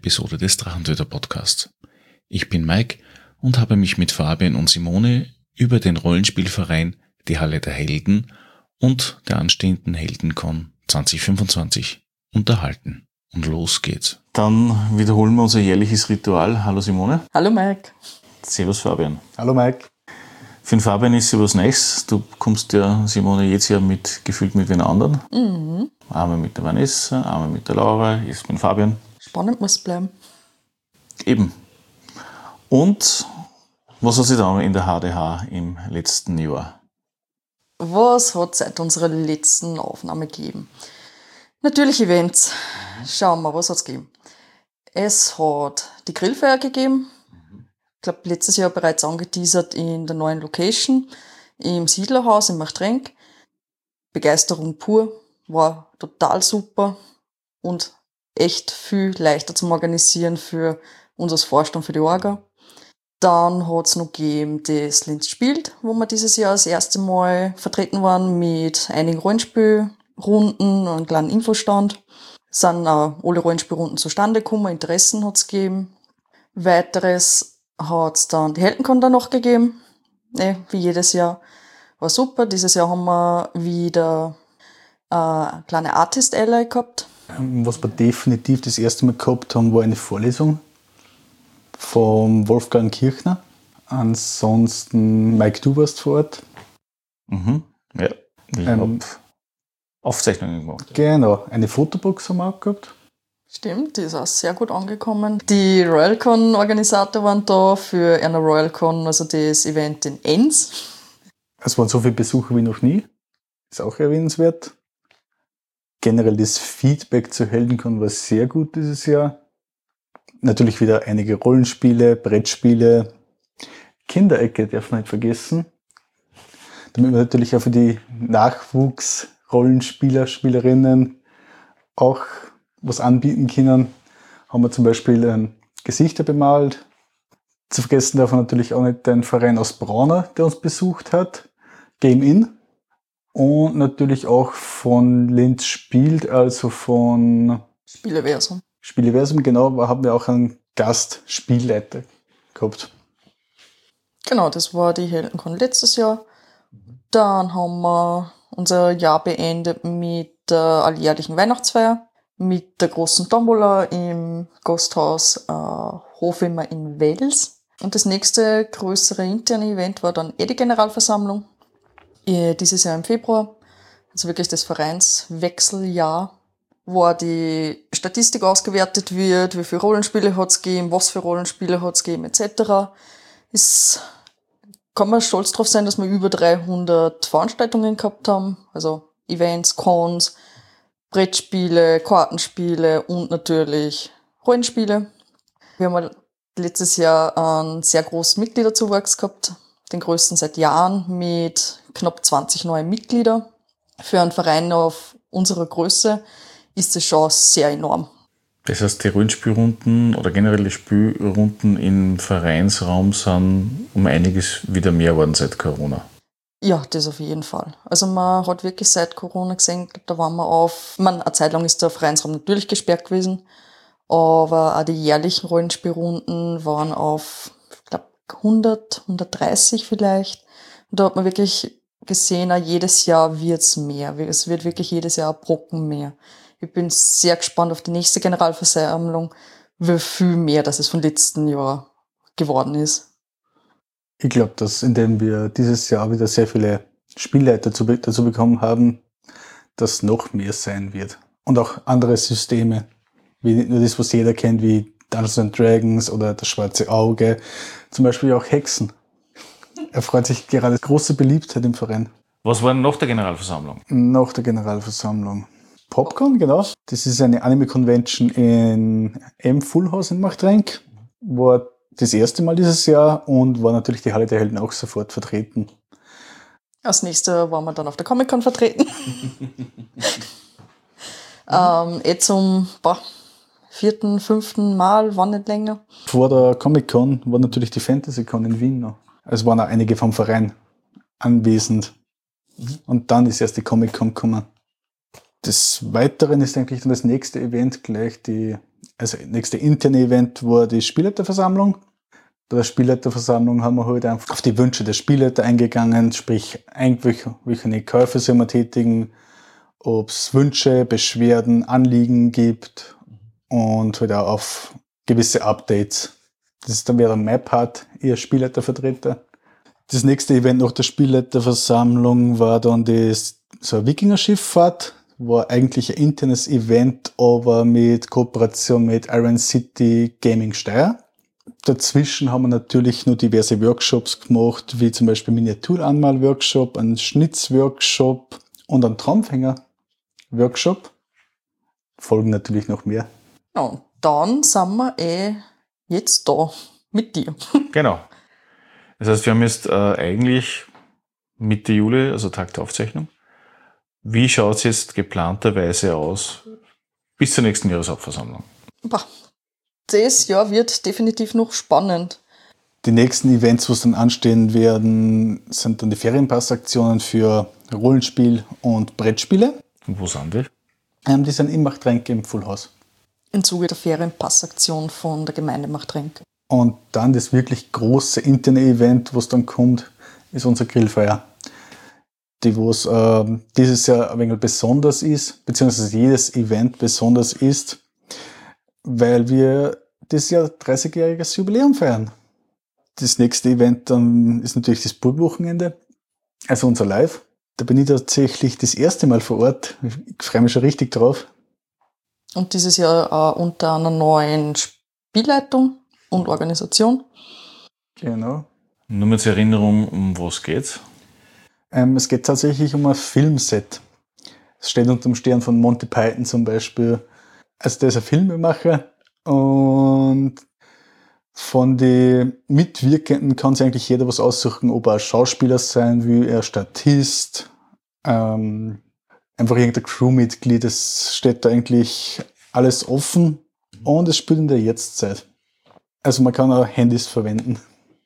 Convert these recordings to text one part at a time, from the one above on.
Episode des Drachentöter Podcasts. Ich bin Mike und habe mich mit Fabian und Simone über den Rollenspielverein Die Halle der Helden und der anstehenden Heldencon 2025 unterhalten. Und los geht's. Dann wiederholen wir unser jährliches Ritual. Hallo Simone. Hallo Mike. Servus Fabian. Hallo Mike. Für den Fabian ist ja was Neues. Du kommst ja, Simone, jetzt ja gefühlt mit den anderen. Mhm. Einmal mit der Vanessa, einmal mit der Laura, jetzt mit Fabian. Spannend muss bleiben. Eben. Und was hat sich da in der HDH im letzten Jahr? Was hat es seit unserer letzten Aufnahme gegeben? Natürlich Events. Schauen wir, was hat es gegeben. Es hat die Grillfeier gegeben. Ich glaube, letztes Jahr bereits angeteasert in der neuen Location, im Siedlerhaus in Machtrenk. Begeisterung pur, war total super und echt viel leichter zum Organisieren für uns als Vorstand für die Orga. Dann hat es noch gegeben das Linz spielt, wo wir dieses Jahr das erste Mal vertreten waren mit einigen Rollenspielrunden und einem kleinen Infostand. Es sind alle Rollenspielrunden zustande gekommen, Interessen hat es gegeben. Weiteres hat es dann die Heldencon dann noch gegeben, wie jedes Jahr. War super, dieses Jahr haben wir wieder eine kleine Artist Ally gehabt. Was wir definitiv das erste Mal gehabt haben, war eine Vorlesung vom Wolfgang Kirchner. Ansonsten, Mike, du warst vor Ort. Mhm. Ja, ich habe Aufzeichnungen gemacht. Genau, eine Fotobox haben wir auch gehabt. Stimmt, die ist auch sehr gut angekommen. Die RoyalCon-Organisator waren da für eine RoyalCon, also das Event in Enns. Es waren so viele Besucher wie noch nie. Ist auch erwähnenswert. Generell das Feedback zur Heldencon war sehr gut dieses Jahr. Natürlich wieder einige Rollenspiele, Brettspiele. Kinderecke darf man nicht vergessen. Damit wir natürlich auch für die Nachwuchs-Rollenspieler, Spielerinnen auch was anbieten können, haben wir zum Beispiel Gesichter bemalt. Zu vergessen darf man natürlich auch nicht den Verein aus Braunau, der uns besucht hat, Game In. Und natürlich auch von Linz spielt, also von Spieleversum. Spieleversum, genau, haben wir auch einen Gastspielleiter gehabt. Genau, das war die Heldencon letztes Jahr. Dann haben wir unser Jahr beendet mit der alljährlichen Weihnachtsfeier, mit der großen Tombola im Gasthaus Hofimmer in Wels. Und das nächste größere interne Event war dann die Generalversammlung. Dieses Jahr im Februar. Also wirklich das Vereinswechseljahr, wo die Statistik ausgewertet wird, wie viele Rollenspiele hat es gegeben, was für Rollenspiele hat es gegeben, etc. Kann man stolz drauf sein, dass wir über 300 Veranstaltungen gehabt haben. Also Events, Cons, Brettspiele, Kartenspiele und natürlich Rollenspiele. Wir haben letztes Jahr einen sehr großen Mitgliederzuwachs gehabt, den größten seit Jahren, mit knapp 20 neuen Mitgliedern. Für einen Verein auf unserer Größe ist das schon sehr enorm. Das heißt, die Rollenspielrunden oder generell die Spielrunden im Vereinsraum sind um einiges wieder mehr geworden seit Corona. Ja, das auf jeden Fall. Also man hat wirklich seit Corona gesehen, da waren wir eine Zeit lang ist der Vereinsraum natürlich gesperrt gewesen, aber auch die jährlichen Rollenspielrunden waren auf, ich glaube, 100, 130 vielleicht. Und da hat man wirklich gesehen, auch jedes Jahr wird's mehr. Es wird wirklich jedes Jahr ein Brocken mehr. Ich bin sehr gespannt auf die nächste Generalversammlung, wie viel mehr das es vom letzten Jahr geworden ist. Ich glaube, dass indem wir dieses Jahr wieder sehr viele Spielleiter dazu bekommen haben, das noch mehr sein wird. Und auch andere Systeme, wie nicht nur das, was jeder kennt, wie Dungeons & Dragons oder das Schwarze Auge, zum Beispiel auch Hexen. Er freut sich gerade große Beliebtheit im Verein. Was war denn nach der Generalversammlung? Nach der Generalversammlung. Popcorn, genau. Das ist eine Anime-Convention im Full House in Machtrenk. War das erste Mal dieses Jahr und war natürlich die Halle der Helden auch sofort vertreten. Als nächster waren wir dann auf der Comic-Con vertreten. Zum 4., 5. Mal, war nicht länger. Vor der Comic-Con war natürlich die Fantasy-Con in Wien noch. Es waren auch einige vom Verein anwesend. Und dann ist erst die Comic-Con gekommen. Des Weiteren ist eigentlich dann das nächste Event gleich nächste interne Event war die Spielleiterversammlung. Bei der Spielleiterversammlung haben wir halt einfach auf die Wünsche der Spielleiter eingegangen, sprich, welche Käufe sollen wir tätigen, ob es Wünsche, Beschwerden, Anliegen gibt und halt auch auf gewisse Updates. Das ist dann wieder mein Part, ihr Spielleitervertreter. Das nächste Event nach der Spielleiterversammlung war dann so eine Wikinger-Schifffahrt. War eigentlich ein internes Event, aber mit Kooperation mit Iron City Gaming Steyr. Dazwischen haben wir natürlich noch diverse Workshops gemacht, wie zum Beispiel Miniaturanmal-Workshop, einen Schnitz-Workshop und einen Traumfänger-Workshop. Folgen natürlich noch mehr. Ja, und dann sind wir jetzt da mit dir. Genau. Das heißt, wir haben jetzt eigentlich Mitte Juli, also Tag der Aufzeichnung. Wie schaut es jetzt geplanterweise aus bis zur nächsten Jahreshauptversammlung? Das Jahr wird definitiv noch spannend. Die nächsten Events, was dann anstehen werden, sind dann die Ferienpassaktionen für Rollenspiel und Brettspiele. Und wo sind die? Die sind im Machtrenk im Full House. Im Zuge der Ferienpassaktion von der Gemeinde Machtrenk. Und dann das wirklich große interne Event, was dann kommt, ist unser Grillfeier. Die, was dieses Jahr ein wenig besonders ist, beziehungsweise jedes Event besonders ist, weil wir dieses Jahr 30-jähriges Jubiläum feiern. Das nächste Event dann ist natürlich das Burgwochenende, also unser Live. Da bin ich tatsächlich das erste Mal vor Ort. Ich freue mich schon richtig drauf. Und dieses Jahr unter einer neuen Spielleitung und Organisation. Genau. Nur mit zur Erinnerung, um was geht's? Es geht tatsächlich um ein Filmset. Es steht unter dem Stern von Monty Python zum Beispiel. Also der ist ein Filmemacher und von den Mitwirkenden kann sich eigentlich jeder was aussuchen, ob er ein Schauspieler sein will, ein Statist, einfach irgendein Crewmitglied. Es steht da eigentlich alles offen und es spielt in der Jetztzeit. Also man kann auch Handys verwenden.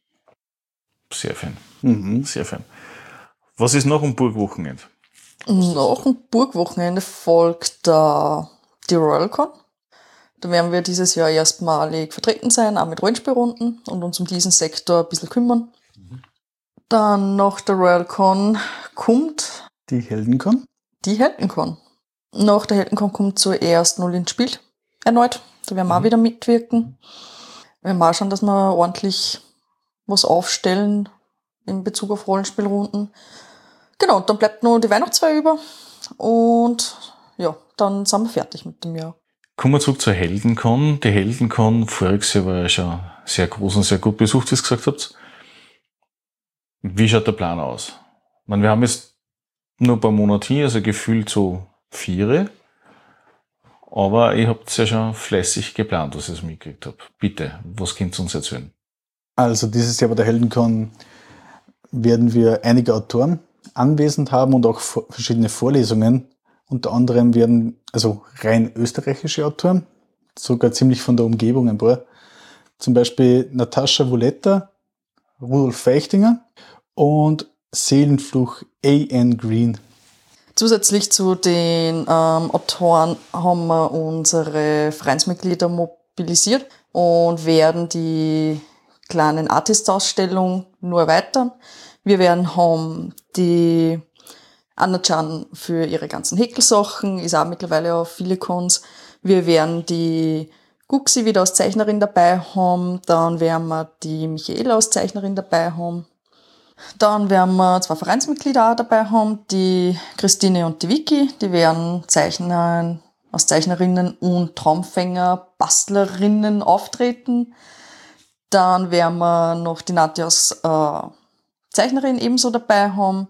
Sehr fein. Sehr fein. Was ist noch am Burgwochenende? Nach dem Burgwochenende folgt die RoyalCon. Da werden wir dieses Jahr erstmalig vertreten sein, auch mit Rollenspielrunden und uns um diesen Sektor ein bisschen kümmern. Dann nach der RoyalCon kommt Die Heldencon. die Heldencon. Nach der Heldencon kommt zuerst Null ins Spiel erneut. Da werden wir auch wieder mitwirken. Wir werden auch schauen, dass wir ordentlich was aufstellen in Bezug auf Rollenspielrunden. Genau, und dann bleibt nur die Weihnachtsfeier über und ja, dann sind wir fertig mit dem Jahr. Kommen wir zurück zur Heldencon. Die Heldencon voriges Jahr war ja schon sehr groß und sehr gut besucht, wie ihr es gesagt habt. Wie schaut der Plan aus? Ich meine, wir haben jetzt nur ein paar Monate hier, also gefühlt so 4. Aber ihr habt es ja schon fleißig geplant, was ich so mitgekriegt habe. Bitte, was könnt ihr uns erzählen? Also dieses Jahr bei der Heldencon werden wir einige Autoren anwesend haben und auch verschiedene Vorlesungen. Unter anderem werden also rein österreichische Autoren, sogar ziemlich von der Umgebung ein paar. Zum Beispiel Natascha Woletta, Rudolf Feichtinger und Seelenfluch A.N. Green. Zusätzlich zu den Autoren haben wir unsere Vereinsmitglieder mobilisiert und werden die kleinen Artist-Ausstellung nur erweitern. Wir haben die Anna-Chan für ihre ganzen Häkelsachen, ist auch mittlerweile auf viele Cons. Wir werden die Guxi wieder als Zeichnerin dabei haben. Dann werden wir die Michaela als Zeichnerin dabei haben. Dann werden wir 2 Vereinsmitglieder auch dabei haben, die Christine und die Vicky. Die werden als Zeichnerinnen und Traumfänger, Bastlerinnen auftreten. Dann werden wir noch die Nadja als Zeichnerin ebenso dabei haben.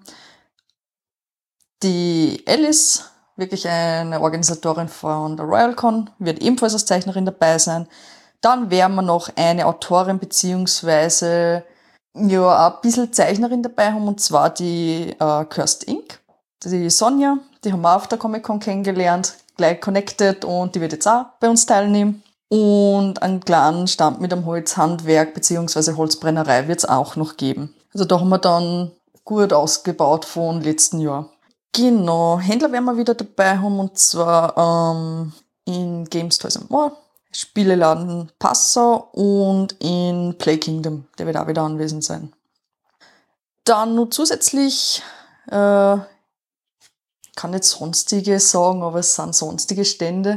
Die Alice, wirklich eine Organisatorin von der RoyalCon, wird ebenfalls als Zeichnerin dabei sein. Dann werden wir noch eine Autorin beziehungsweise ja ein bisschen Zeichnerin dabei haben, und zwar die Cursed Ink. Die Sonja, die haben wir auf der Comic-Con kennengelernt, gleich connected, und die wird jetzt auch bei uns teilnehmen. Und einen kleinen Stand mit einem Holzhandwerk beziehungsweise Holzbrennerei wird es auch noch geben. Also da haben wir dann gut ausgebaut von letzten Jahr. Genau, Händler werden wir wieder dabei haben, und zwar in Games Toys and More, Spieleladen Passau und in Play Kingdom, der wird auch wieder anwesend sein. Dann noch zusätzlich, kann nicht sonstige sagen, aber es sind sonstige Stände,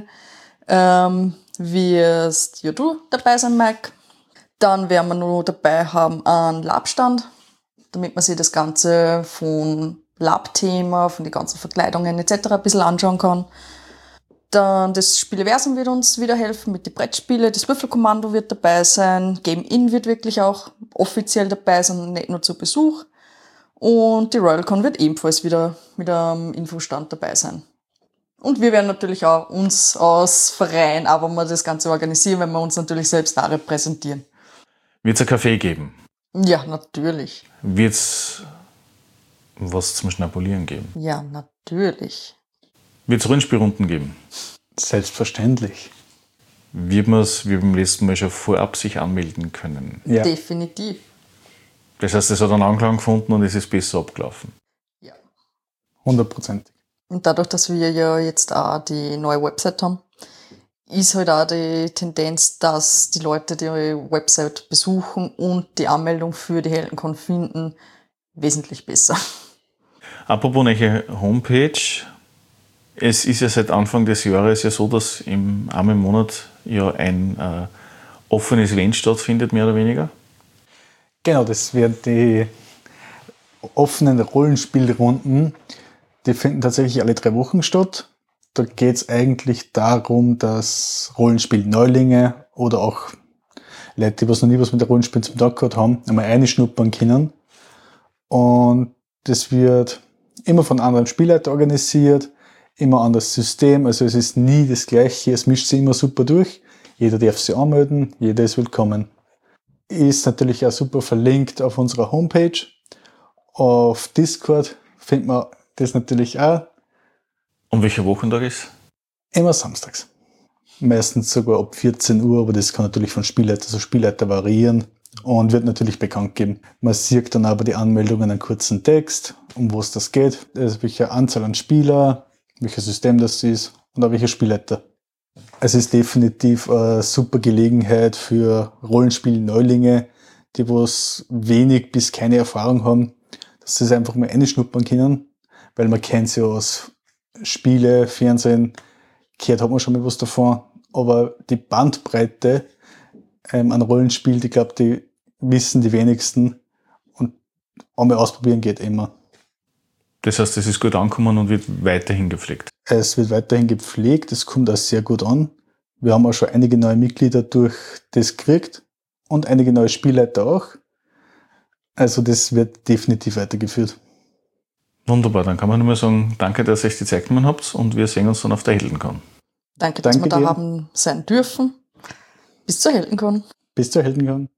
wirst ja du dabei sein, Mike. Dann werden wir noch dabei haben einen Labstand, damit man sich das Ganze von Lab-Thema, von den ganzen Verkleidungen etc. ein bisschen anschauen kann. Dann das Spieleversum wird uns wieder helfen mit den Brettspielen. Das Würfelkommando wird dabei sein. Game In wird wirklich auch offiziell dabei sein und nicht nur zu Besuch. Und die RoyalCon wird ebenfalls wieder mit einem Infostand dabei sein. Und wir werden natürlich auch uns als Verein, aber wir das Ganze organisieren, wenn wir uns natürlich selbst da repräsentieren. Wird es einen Kaffee geben? Ja, natürlich. Wird es was zum Schnabulieren geben? Ja, natürlich. Wird es Rollenspielrunden geben? Selbstverständlich. Wird man es wie beim letzten Mal schon vorab sich anmelden können? Ja, Definitiv. Das heißt, es hat einen Anklang gefunden und es ist besser abgelaufen. Ja. 100%. Und dadurch, dass wir ja jetzt auch die neue Website haben, ist halt auch die Tendenz, dass die Leute die Website besuchen und die Anmeldung für die HeldenCon finden, wesentlich besser. Apropos neue Homepage. Es ist ja seit Anfang des Jahres ja so, dass im einen Monat ja ein offenes Event stattfindet, mehr oder weniger. Genau, das werden die offenen Rollenspielrunden. Die finden tatsächlich alle 3 Wochen statt. Da geht es eigentlich darum, dass Rollenspiel-Neulinge oder auch Leute, die was noch nie was mit der Rollenspiel zum Tag gehabt haben, einmal reinschnuppern können. Und das wird immer von anderen Spielleitern organisiert, immer anderes System. Also es ist nie das Gleiche, es mischt sich immer super durch. Jeder darf sich anmelden, jeder ist willkommen. Ist natürlich auch super verlinkt auf unserer Homepage. Auf Discord findet man das natürlich auch. Und welcher Wochentag ist? Immer samstags. Meistens sogar ab 14 Uhr, aber das kann natürlich von Spielleiter zu Spielleiter variieren und wird natürlich bekannt geben. Man sieht dann aber die Anmeldungen einen kurzen Text, um was das geht, also welche Anzahl an Spieler, welches System das ist und auch welche Spielleiter. Es ist definitiv eine super Gelegenheit für Rollenspiel-Neulinge, die was wenig bis keine Erfahrung haben, dass sie es einfach mal reinschnuppern können, weil man kennt sie aus Spiele, Fernsehen, gehört hat man schon mal was davon, aber die Bandbreite an Rollenspiel, ich glaube, die wissen die wenigsten und einmal ausprobieren geht immer. Das heißt, es ist gut angekommen und wird weiterhin gepflegt. Es wird weiterhin gepflegt, es kommt auch sehr gut an. Wir haben auch schon einige neue Mitglieder durch das gekriegt und einige neue Spielleiter auch. Also das wird definitiv weitergeführt. Wunderbar, dann kann man nur mal sagen, danke, dass ihr euch die Zeit genommen habt und wir sehen uns dann auf der HeldenCon. Danke, dass Danke wir da dir. haben sein dürfen. Bis zur HeldenCon. Bis zur HeldenCon.